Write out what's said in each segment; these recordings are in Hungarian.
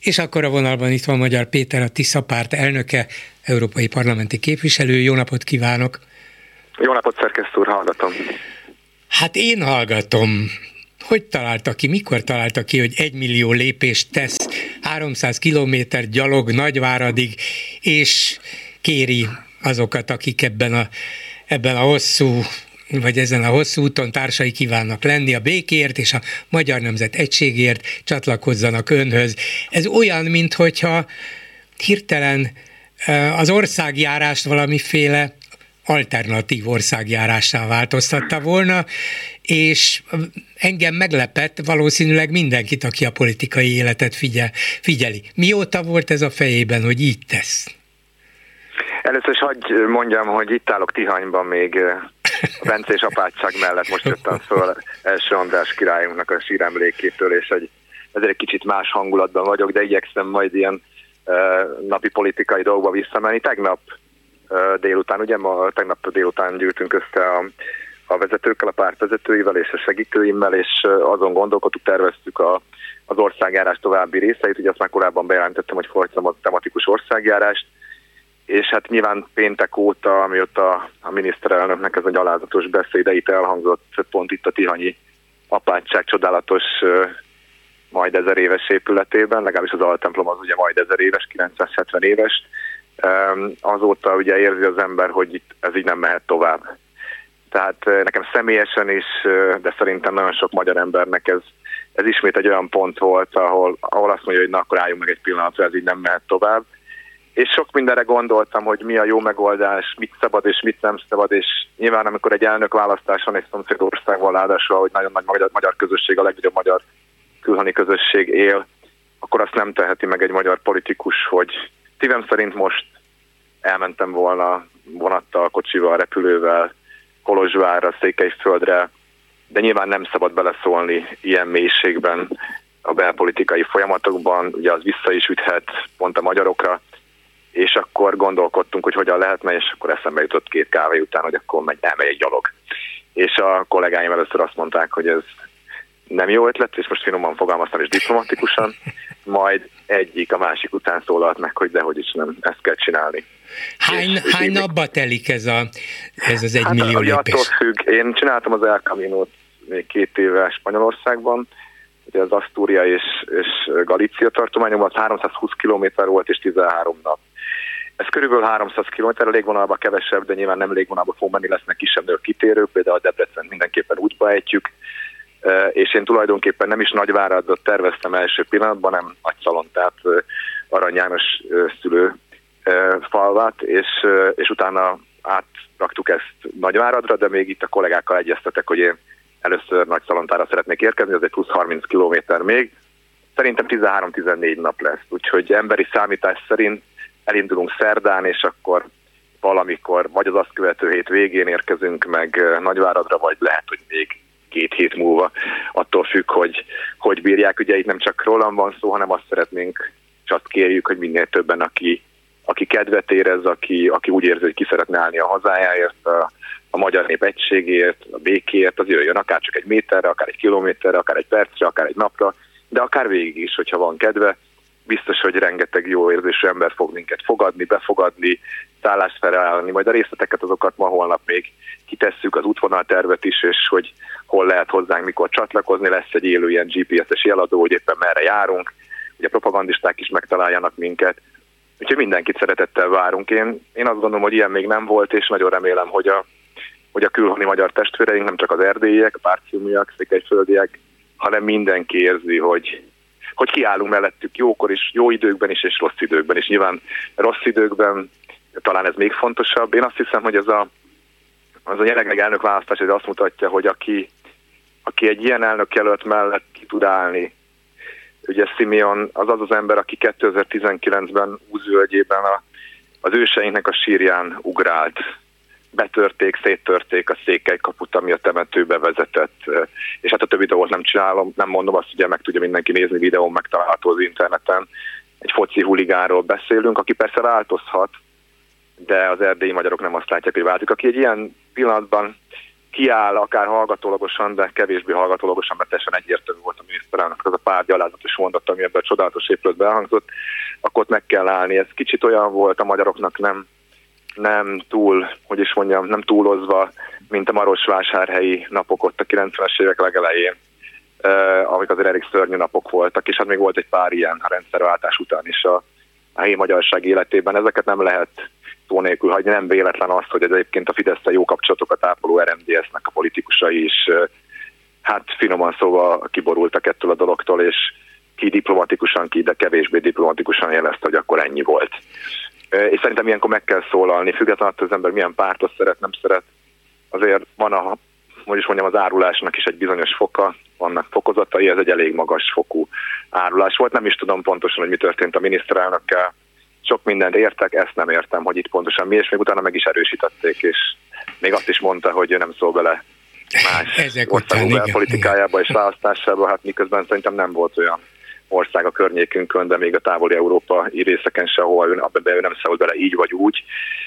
És akkor a vonalban itt van Magyar Péter, a Tisza Párt elnöke, európai parlamenti képviselő. Jó napot kívánok! Jó napot, szerkesztő úr, hallgatom. Hát én hallgatom. Hogy találta ki, mikor találta ki, hogy 1 millió lépést tesz 300 kilométer gyalog Nagyváradig, és kéri azokat, akik ebben a hosszú, vagy ezen a hosszú úton társai kívánnak lenni a békéért és a magyar nemzet egységért, csatlakozzanak önhöz. Ez olyan, minthogyha hirtelen az országjárást valamiféle alternatív országjárássá változtatta volna, és engem meglepett, valószínűleg mindenkit, aki a politikai életet figyeli. Mióta volt ez a fejében, hogy így tesz? Először is hagyj mondjam, hogy itt állok Tihanyban még a bencés apátság mellett, most jöttem föl első András királyunknak a síremlékétől, és ezért egy kicsit más hangulatban vagyok, de igyekszem majd ilyen napi politikai dolgokba visszamenni. Tegnap délután gyűltünk össze a vezetőkkel, a párt vezetőivel és a segítőimmel, és azon gondolkodtuk, terveztük az országjárás további részeit. Ugye azt már korábban bejelentettem, hogy folytatom a tematikus országjárást, és hát nyilván péntek óta, amióta a miniszterelnöknek ez a gyalázatos beszéde itt elhangzott, pont itt a tihanyi apátság csodálatos majd 1000 éves épületében, legalábbis az altemplom az ugye majd 1000 éves, 970 éves, azóta ugye érzi az ember, hogy itt ez így nem mehet tovább. Tehát nekem személyesen is, de szerintem nagyon sok magyar embernek ez ismét egy olyan pont volt, ahol azt mondja, hogy na akkor álljunk meg egy pillanatra, ez így nem mehet tovább. És sok mindenre gondoltam, hogy mi a jó megoldás, mit szabad és mit nem szabad, és nyilván amikor egy elnökválasztáson egy szomszédországban ráadásul, hogy nagyon nagy magyar közösség, a legnagyobb magyar külhoni közösség él, akkor azt nem teheti meg egy magyar politikus, hogy szívem szerint most elmentem volna vonattal, kocsival, repülővel, Kolozsvárra, Székelyföldre, de nyilván nem szabad beleszólni ilyen mélységben a belpolitikai folyamatokban, ugye az vissza is üthet pont a magyarokra, és akkor gondolkodtunk, hogy hogyan lehetne, és akkor eszembe jutott 2 kávé után, hogy akkor elmegy egy gyalog. És a kollégáim először azt mondták, hogy ez nem jó ötlet, és most finoman fogalmaztam és diplomatikusan, majd egyik a másik után szólalt meg, hogy dehogy is nem, ezt kell csinálni. Hány napba telik ez az 1 millió lépés? Attól függ. Én csináltam az El Caminót még 2 éve Spanyolországban, ugye az Asztúria és Galícia tartományokban, az 320 kilométer volt és 13 nap. Ez körülbelül 300 kilométer, a légvonalban kevesebb, de nyilván nem légvonalban fog menni, lesznek kisebb kitérők, például a Debrecen mindenképpen útba ejtjük, és én tulajdonképpen nem is Nagyváradot terveztem első pillanatban, nem Nagyszalon, tehát Arany János szülő falvát, és utána átraktuk ezt Nagyváradra, de még itt a kollégákkal egyeztetek, hogy én először Nagyszalontára szeretnék érkezni, az egy plusz 30 kilométer még. Szerintem 13-14 nap lesz, úgyhogy emberi számítás szerint elindulunk szerdán, és akkor valamikor, vagy az azt követő hét végén érkezünk meg Nagyváradra, vagy lehet, hogy még 2 hét múlva, attól függ, hogy bírják. Ugye itt nem csak rólam van szó, hanem azt szeretnénk, és azt kérjük, hogy minél többen, aki kedvet érez, aki úgy érzi, hogy ki szeretne állni a hazájáért, a magyar nép egységért, a békéért, az jöjjön akár csak 1 méterre, akár 1 kilométerre, akár 1 percre, akár 1 napra, de akár végig is, hogyha van kedve. Biztos, hogy rengeteg jó érzésű ember fog minket fogadni, befogadni, szállást felállni, majd a részleteket azokat ma holnap még kitesszük, az útvonaltervet is, és hogy hol lehet hozzánk, mikor csatlakozni, lesz egy élő ilyen GPS-es jeladó, hogy éppen merre járunk, hogy a propagandisták is megtaláljanak minket. Úgyhogy mindenkit szeretettel várunk. Én azt gondolom, hogy ilyen még nem volt, és nagyon remélem, hogy a külhoni magyar testvéreink, nem csak az erdélyiek, párciumiak, székelyföldiek, hanem mindenki érzi, hogy kiállunk mellettük jókor is, jó időkben is, és rossz időkben is. Nyilván rossz időkben talán ez még fontosabb. Én azt hiszem, hogy az a jelenleg elnökválasztás ez azt mutatja, hogy aki egy ilyen elnökjelölt mellett ki tud állni. Ugye Simeon az ember, aki 2019-ben Újvölgyében az őseinknek a sírján ugrált. Betörték, széttörték a székelykaput, ami a temetőbe vezetett, és hát a többi dolgot nem csinálom, nem mondom, azt ugye meg tudja mindenki nézni, videón megtalálható az interneten. Egy foci huligánról beszélünk, aki persze változhat, de az erdélyi magyarok nem azt látják, hogy változik. Aki egy ilyen pillanatban kiáll akár hallgatólagosan, de kevésbé hallgatólagosan, mert teljesen egyértelmű volt a miniszterelnök az a pár gyalázatos mondat, ami ebben a csodálatos épületben elhangzott, akkor ott meg kell állni. Ez kicsit olyan volt a magyaroknak nem túl, hogy is mondjam, nem túlozva, mint a marosvásárhelyi napok ott a 90-es évek legelején, amik azért elég szörnyű napok voltak, és hát még volt egy pár ilyen a rendszerváltás után is a helyi magyarság életében. Ezeket nem lehet szó nélkül hagyni, nem véletlen az, hogy egyébként a Fidesz-tel jó kapcsolatokat ápoló RMDS-nek a politikusai is, hát finoman szóval kiborultak ettől a dologtól, és ki diplomatikusan, ki, de kevésbé diplomatikusan jelezte, hogy akkor ennyi volt. És szerintem ilyenkor meg kell szólalni, függetlenül attól az ember milyen pártot szeret, nem szeret. Azért van az árulásnak is egy bizonyos foka, vannak fokozatai, ez egy elég magas fokú árulás volt. Nem is tudom pontosan, hogy mi történt a miniszterelnökkel. Sok mindent értek, ezt nem értem, hogy itt pontosan mi, és még utána meg is erősítették, és még azt is mondta, hogy ő nem szól bele más országok belpolitikájába és választásába, hát miközben szerintem nem volt olyan ország a környékünkön, de még a távoli európai részeken se, ahol ő nem szólt bele így vagy úgy.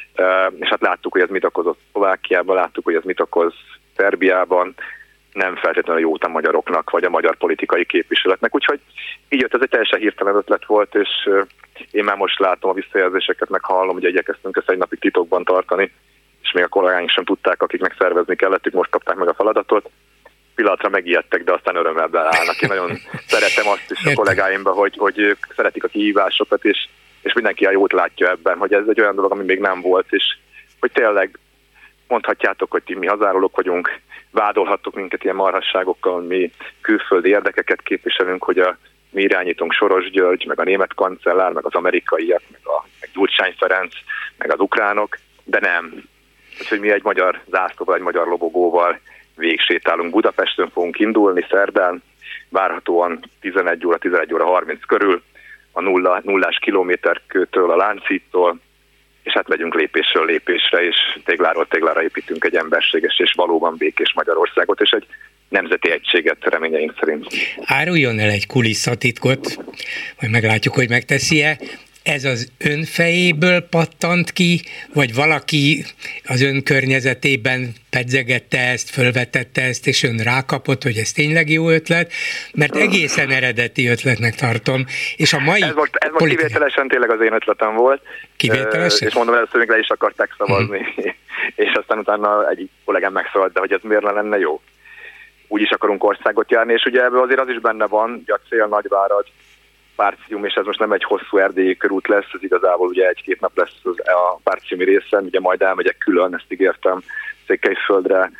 És hát láttuk, hogy ez mit okozott Szlovákiában, láttuk, hogy ez mit okoz Szerbiában, nem feltétlenül jót a magyaroknak, vagy a magyar politikai képviseletnek. Úgyhogy így jött, ez egy teljesen hirtelen ötlet volt, és én már most látom a visszajelzéseket, meg hallom, hogy igyekeztünk ezt egy napig titokban tartani, és még a kollégáink sem tudták, akik megszervezni kellettük, most kapták meg a feladatot. Pillanatra megijedtek, de aztán örömmel beállnak. Én nagyon szeretem azt is a kollégáimban, hogy ők szeretik a kihívásokat, és mindenki a jót látja ebben, hogy ez egy olyan dolog, ami még nem volt, és hogy tényleg mondhatjátok, hogy ti mi hazárólók vagyunk, vádolhattok minket ilyen marhasságokkal, mi külföldi érdekeket képviselünk, hogy mi irányítunk Soros György, meg a német kancellár, meg az amerikaiak, meg Gyurcsány Ferenc, meg az ukránok, de nem. Úgyhogy mi egy magyar zászlóval, egy magyar lobogóval végsétálunk. Budapesten fogunk indulni szerdán, várhatóan 11 óra 30 körül, a nullás kilométerkőtől, a Lánchídtól, és hát megyünk lépésről lépésre, és tégláról téglára építünk egy emberséges és valóban békés Magyarországot, és egy nemzeti egységet reményeink szerint. Áruljon el egy kulisszatitkot, hogy meglátjuk, hogy megteszi-e. Ez az ön fejéből pattant ki, vagy valaki az ön környezetében pedzegette ezt, fölvetette ezt, és ön rákapott, hogy ez tényleg jó ötlet? Mert egészen eredeti ötletnek tartom. És a mai ez most kivételesen tényleg az én ötletem volt. Kivételesen? És mondom, először még le is akarták szavazni, és aztán utána egyik kollégám megszólalt, de hogy ez miért lenne jó? Úgy is akarunk országot járni, és ugye ebből azért az is benne van, hogy a cél Nagyvárad, Párcium, és ez most nem egy hosszú erdélyi körút lesz, ez igazából ugye 1-2 nap lesz a párciumi részen, ugye majd elmegyek külön, ezt ígértem, Székelyföldre,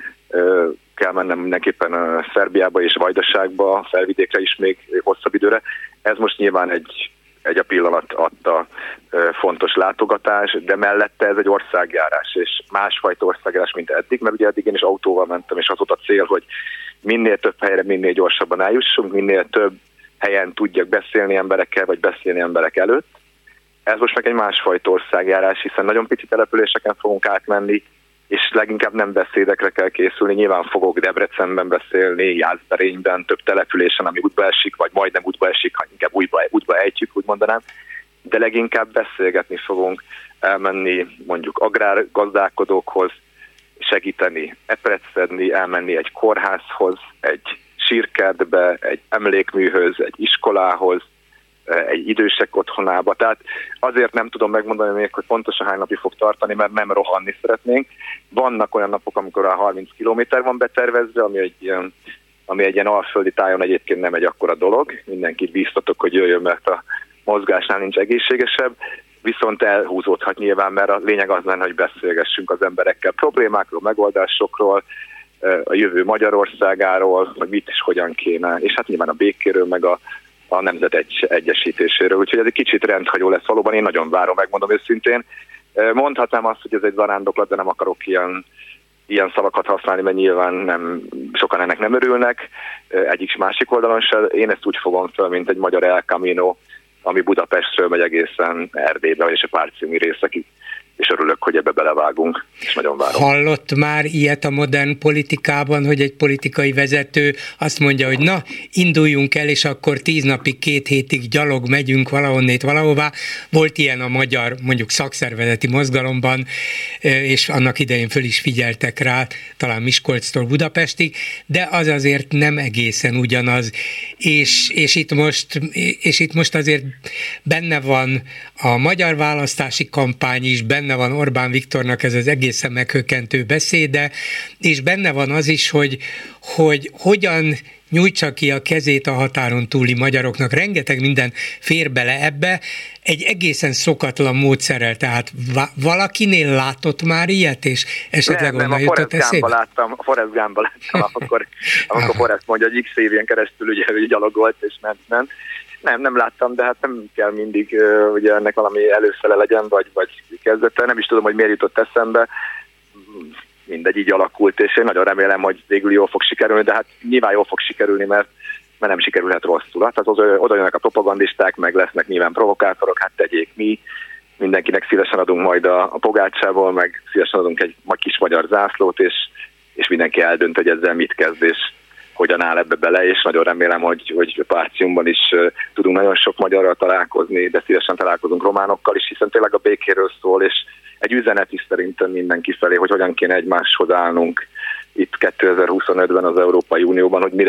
kell mennem mindenképpen Szerbiába és Vajdaságba, Felvidékre is még hosszabb időre. Ez most nyilván egy a pillanat adta fontos látogatás, de mellette ez egy országjárás, és másfajta országjárás, mint eddig, mert ugye eddig én is autóval mentem, és az volt a cél, hogy minél több helyre, minél gyorsabban eljussunk, minél több helyen tudjak beszélni emberekkel, vagy beszélni emberek előtt. Ez most meg egy másfajta országjárás, hiszen nagyon pici településeken fogunk átmenni, és leginkább nem beszédekre kell készülni. Nyilván fogok Debrecenben beszélni, Jászberényben, több településen, ami útba esik, vagy majdnem útba esik, ha inkább útba ejtjük, úgy mondanám. De leginkább beszélgetni fogunk, elmenni mondjuk agrárgazdálkodókhoz, segíteni, eprecedni, elmenni egy kórházhoz, egy sírkertbe, egy emlékműhöz, egy iskolához, egy idősek otthonába. Tehát azért nem tudom megmondani még, hogy pontosan hány napig fog tartani, mert nem rohanni szeretnénk. Vannak olyan napok, amikor a 30 kilométer van betervezve, ami egy ilyen alföldi tájon egyébként nem egy akkora dolog. Mindenkit bíztatok, hogy jöjjön, mert a mozgásnál nincs egészségesebb. Viszont elhúzódhat nyilván, mert a lényeg az lenne, hogy beszélgessünk az emberekkel problémákról, megoldásokról, a jövő Magyarországáról, hogy mit és hogyan kéne, és hát nyilván a békéről, meg a nemzet egyesítéséről. Úgyhogy ez egy kicsit rendhagyó lesz valóban, én nagyon várom, megmondom őszintén. Mondhatnám azt, hogy ez egy zarándoklat, de nem akarok ilyen szavakat használni, mert nyilván sokan ennek nem örülnek, egyik másik oldalon se. Én ezt úgy fogom fel, mint egy magyar El Camino, ami Budapestről megy egészen Erdélybe, és a párciumi részekig és örülök, hogy ebbe belevágunk, és nagyon várom. Hallott már ilyet a modern politikában, hogy egy politikai vezető azt mondja, hogy na, induljunk el, és akkor 10 napig, 2 hétig gyalog megyünk valahonnét valahová. Volt ilyen a magyar, mondjuk szakszervezeti mozgalomban, és annak idején föl is figyeltek rá, talán Miskolctól Budapestig, de az azért nem egészen ugyanaz. És itt most azért benne van a magyar választási kampány is, benne van Orbán Viktornak ez az egészen meghökkentő beszéde, és benne van az is, hogy hogyan nyújtsa ki a kezét a határon túli magyaroknak. Rengeteg minden fér bele ebbe, egy egészen szokatlan módszerrel, tehát valakinél látott már ilyet, és esetleg onnan jutott eszébe? A Forrest Gumbba láttam, amikor Forrest mondja, hogy x évén keresztül ugye ő gyalogolt, és ment. Nem láttam, de hát nem kell mindig ugye ennek valami előszele legyen, vagy kezdete. Nem is tudom, hogy miért jutott eszembe. Mindegy, így alakult, és én nagyon remélem, hogy végül jól fog sikerülni, de hát nyilván jól fog sikerülni, mert nem sikerülhet rosszul. Hát oda jönnek a propagandisták, meg lesznek nyilván provokátorok, hát tegyék mi. Mindenkinek szívesen adunk majd a pogácsából, meg szívesen adunk egy kis magyar zászlót, és mindenki eldönt, hogy ezzel mit kezd, és hogyan áll ebbe bele, és nagyon remélem, hogy a Párciumban is tudunk nagyon sok magyarral találkozni, de szívesen találkozunk románokkal is, hiszen tényleg a békéről szól, és egy üzenet is szerintem mindenki felé, hogy hogyan kéne egymáshoz állnunk itt 2025-ben az Európai Unióban, hogy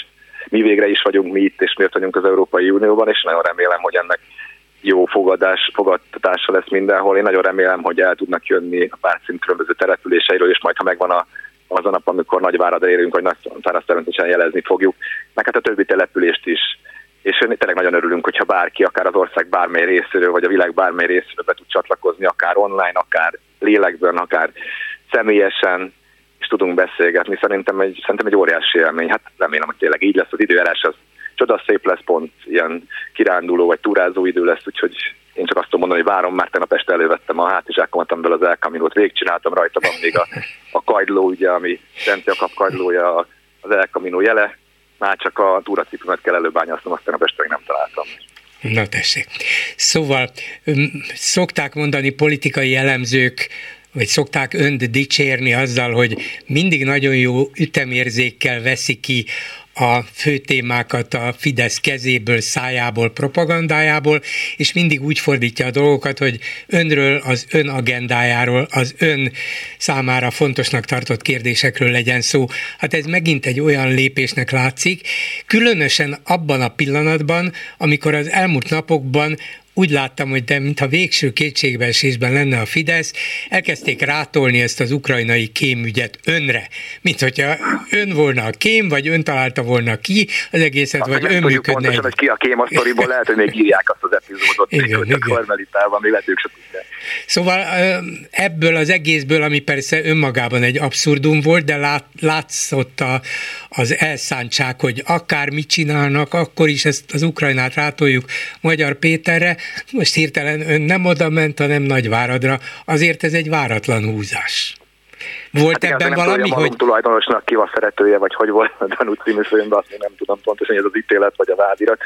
mi végre is vagyunk mi itt, és miért vagyunk az Európai Unióban, és nagyon remélem, hogy ennek jó fogadtatása lesz mindenhol. Én nagyon remélem, hogy el tudnak jönni a Párcium különböző településeiről, és majd, ha megvan az a nap, amikor Nagyváradra érünk, vagy Nagyváradra természetesen jelezni fogjuk, meg hát a többi települést is. És tényleg nagyon örülünk, hogyha bárki, akár az ország bármely részéről, vagy a világ bármely részéről be tud csatlakozni, akár online, akár lélekben, akár személyesen, és tudunk beszélgetni. Szerintem egy óriási élmény. Hát remélem, hogy tényleg így lesz. Az időjárás, az csodaszép lesz, pont ilyen kiránduló vagy túrázó idő lesz, úgyhogy én csak azt tudom mondani, hogy várom, már tegnap este elővettem a hátizsákomat, amiből az El Caminót végigcsináltam, rajta van még a kagyló, ugye, ami Szent Jakab kagylója, az El Camino jele, már csak a túracipőmet kell előbányásznom, aztán a este nem találtam. Na tessék. Szóval szokták mondani politikai elemzők, vagy szokták önt dicsérni azzal, hogy mindig nagyon jó ütemérzékkel veszi ki a fő témákat a Fidesz kezéből, szájából, propagandájából, és mindig úgy fordítja a dolgokat, hogy önről, az ön agendájáról, az ön számára fontosnak tartott kérdésekről legyen szó. Hát ez megint egy olyan lépésnek látszik, különösen abban a pillanatban, amikor az elmúlt napokban úgy láttam, hogy de mintha végső kétségbeesésben lenne a Fidesz, elkezdték rátolni ezt az ukrajnai kémügyet önre, mint hogyha ön volna a kém, vagy ön találta volna ki az egészet, azt vagy ön működne. Pontosan, hogy ki a kém a sztoriból, lehet, hogy még írják azt az epizódot, hogy a Karmelitában, még lehet, ők se tudják. Szóval ebből az egészből, ami persze önmagában egy abszurdum volt, de látszott az elszántság, hogy akár mit csinálnak, akkor is ezt az Ukrajnát rátoljuk Magyar Péterre. Most hirtelen ön nem oda ment, hanem Nagyváradra. Azért ez egy váratlan húzás. Volt hát ebben valami, hogy... A tulajdonosnak ki a szeretője, vagy hogy volt a Danut című filmben, azt nem tudom pontosan, hogy ez az ítélet, vagy a vádirat.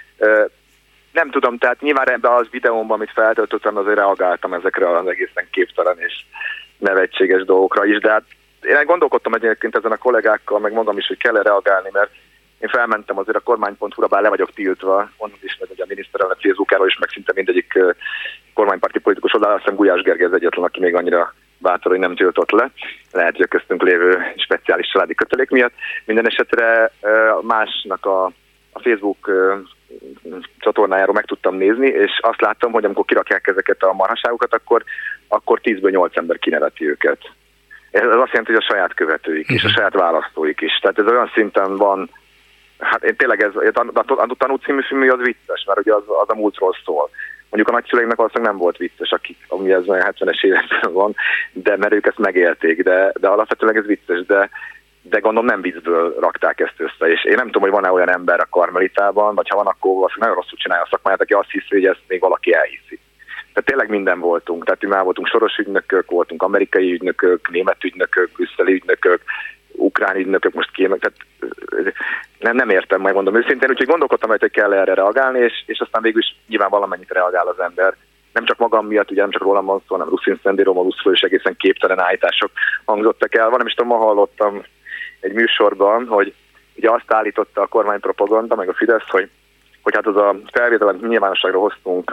Nem tudom, tehát nyilván ebben az videómban, amit feltöltöttem, azért reagáltam ezekre az egészen képtelen és nevetséges dolgokra is, de hát én gondolkodtam egyébként ezen a kollégákkal, meg magam is, hogy kell reagálni, mert én felmentem azért a kormány.hu-ra, bár le vagyok tiltva, onnan is, meg a miniszterelnök Facebookáról is, meg szinte mindegyik kormánypárti politikus oldalán, azt hiszem Gulyás Gergely az egyetlen, aki még annyira bátor, hogy nem tiltott le. Lehet, hogy a köztünk lévő speciális családi kötelék miatt. Minden esetre másnak a Facebook csatornájáról meg tudtam nézni, és azt láttam, hogy amikor kirakják ezeket a marhaságokat, akkor 10-ből 8 ember kineveti őket. Ez azt jelenti, hogy a saját követőik és a saját választóik is. Tehát ez olyan szinten van, hát én tényleg a Tanút című film az vicces, mert ugye az a múltról szól. Mondjuk a nagyszüleimnek valószínűleg nem volt vicces, ami ez olyan 70-es években van, de mert ők ezt megélték, de alapvetően ez vicces, de gondolom nem viccből rakták ezt össze, és én nem tudom, hogy van-e olyan ember a Karmelitában, vagy ha van, akkor valószínűleg nagyon rosszul csinálja a szakmáját, aki azt hiszi, hogy ezt még valaki elhiszi. Tehát tényleg minden voltunk, tehát mi már voltunk soros ügynökök, voltunk amerikai ügynökök, német ügynökök, brüsszeli ügynökök, ukrán ügynökök, most kémek, tehát nem értem, majd mondom őszintén, úgyhogy gondolkodtam, hogy kell erre reagálni, és aztán végül is nyilván valamennyit reagál az ember, nem csak magam miatt, ugye nem csak rólam van szó, hanem Ruszin Szendi Romuluszról is egészen képtelen állítások hangzottak el. Van, nem is tudom, ma hallottam egy műsorban, hogy ugye azt állította a kormánypropaganda, meg a Fidesz, hogy hát az a felvétel, amit nyilvánosságra hoztunk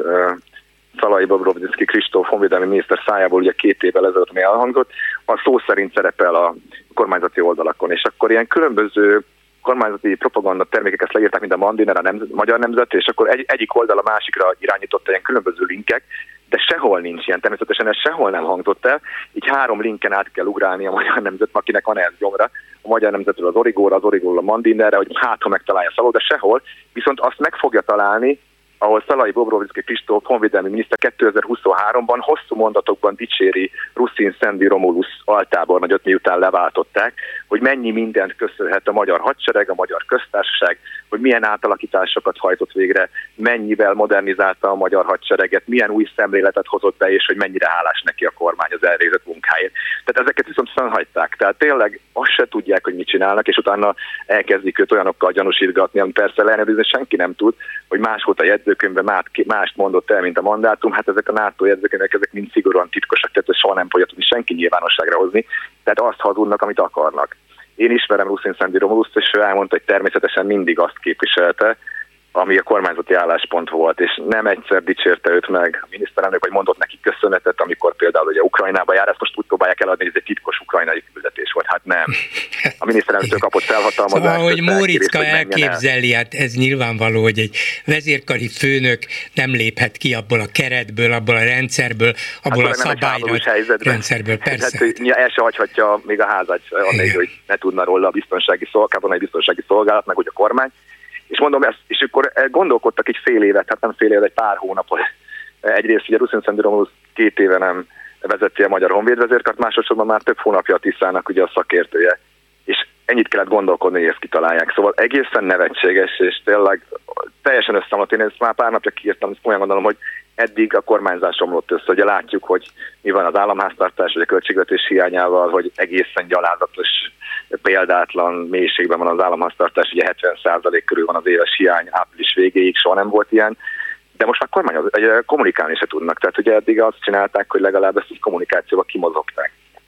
Szalai Bobrovnicki Kristóf honvédelmi miniszter szájából ugye 2 évvel ezelőtt, ami elhangzott, az szó szerint szerepel a kormányzati oldalakon. És akkor ilyen különböző kormányzati propaganda termékeket leírták, mint a Mandiner, a Magyar Nemzet, és akkor egyik oldal a másikra irányította ilyen különböző linkek, de sehol nincs ilyen, természetesen ez sehol nem hangzott el, így 3 linken át kell ugrálni a Magyar Nemzet, akinek van ez gyomra, a Magyar Nemzetről az Origóra, az Origóról a Mandinerre, hogy ha megtalálja Szaló, de sehol, viszont azt meg fogja találni, ahol Szalai Bobrovnicki Kristóf honvédelmi miniszter 2023-ban hosszú mondatokban dicséri Ruszin Szendi Romulusz altábornagyot, miután leváltották, hogy mennyi mindent köszönhet a magyar hadsereg, a magyar köztársaság, hogy milyen átalakításokat hajtott végre, mennyivel modernizálta a magyar hadsereget, milyen új szemléletet hozott be, és hogy mennyire hálás neki a kormány az elvégzett munkáért. Tehát ezeket viszont fennhagyták. Tehát tényleg azt se tudják, hogy mit csinálnak, és utána elkezdik őt olyanokkal gyanúsítgatni, amit persze leellenőrizni senki nem tud, hogy más volt a jegyzőkönyvben, mást mondott el, mint a mandátum. Hát ezek a NATO jegyzőkönyvek, ezek mind szigorúan titkosak, tehát soha nem fogja tudni senki nyilvánosságra hozni. Tehát azt hazudnak, amit akarnak. Én ismerem Ruszin Szendi Romuluszt, és ő elmondta, hogy természetesen mindig azt képviselte, ami a kormányzati álláspont volt, és nem egyszer dicsérte őt meg a miniszterelnök, vagy mondott neki köszönetet, amikor például ugye Ukrajnába jár, ezt most úgy próbálják eladni, hogy ez egy titkos ukrajnai küldetés volt. Hát nem. A miniszterelnök kapott felhatalmazást. Szóval, hogy Móriczka elképzeli, hát ez nyilvánvaló, hogy egy vezérkari főnök nem léphet ki abból a keretből, abból a rendszerből, abból a szabályrendszerből. Persze. Hát, el se hagyhatja még a házat, annélkül, hogy ne tudna róla a biztonsági szolgálat, meg úgy a kormány. És mondom ezt, és akkor gondolkodtak egy fél évet, hát nem fél évet, egy pár hónapot. Egyrészt ugye Ruszin Szendi Romulusz 2 éve nem vezeti a Magyar Honvédvezérkart, másodszorban már több hónapja a Tiszának ugye a szakértője. És ennyit kellett gondolkodni, hogy ezt kitalálják. Szóval egészen nevetséges, és tényleg teljesen összeomlott. Én ezt már pár napja kiírtam, és olyan gondolom, hogy eddig a kormányzás omlott össze. Ugye látjuk, hogy mi van az államháztartás, vagy a költségvetés hiányával, hogy egészen gyalázatos, példátlan mélységben van az államháztartás, ugye 70% körül van az éves hiány, április végéig soha nem volt ilyen, de most már kommunikálni se tudnak. Tehát ugye eddig azt csinálták, hogy legalább ezt így kommunikációba kimozogták.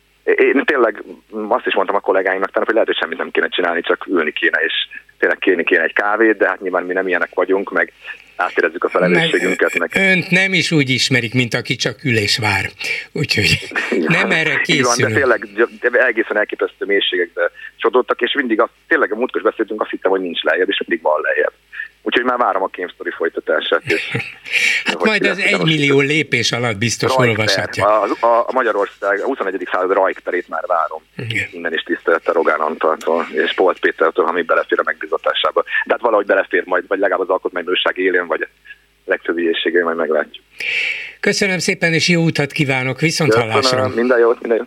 Én tényleg azt is mondtam a kollégáimnak, hogy lehet, hogy semmit nem kéne csinálni, csak ülni kéne, és tényleg kérni kéne egy kávét, de hát nyilván mi nem ilyenek vagyunk, meg átérezzük a felelősségünket. Meg... Önt nem is úgy ismerik, mint aki csak ül és vár. Úgyhogy nem erre készül. De tényleg egészen elképesztő mélységekbe csodoltak, és mindig tényleg a múltkor beszéltünk, azt hittem, hogy nincs lejjebb, és mindig van lejjebb. Úgyhogy már várom a Game Story folytatását. Hát majd az 1 millió lépés alatt biztos olvashatja. A Magyarország, a 21. század Rajkperét már várom. Igen. Innen is tisztelettel Rogán Antaltól és Polt Pétertől, ha még belefér a megbízatásába. De hát valahogy belefér majd, vagy legalább az alkotmánybíróság élén, vagy a legfőbb ügyészségén majd meglátjuk. Köszönöm szépen, és jó utat kívánok, viszont hallásra. Minden jót, minden jót.